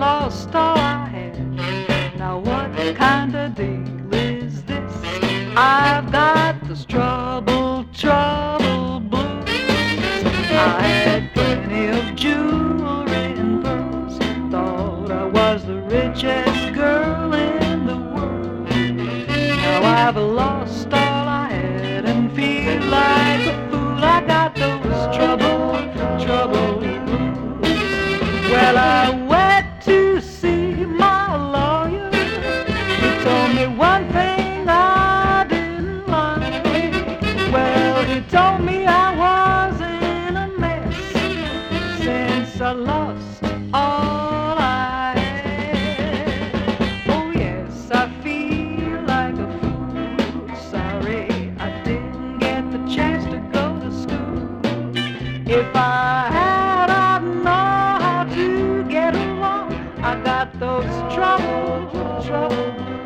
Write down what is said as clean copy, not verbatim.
lost all I had. Now what kind of deal is this? I've got this trouble blues. I had plenty of jewelry and pearls, thought I was the richest girl in the world. Now I've lost all I had and feel like a fool. I got those trouble blues. Well, I went to see my lawyer. He told me one thing I didn't like. Well, he told me I was in a mess since I lost all I had. Oh yes, I feel like a fool. Sorry I didn't get the chance to go to school. If I had, I'd know how to get along. I got those trouble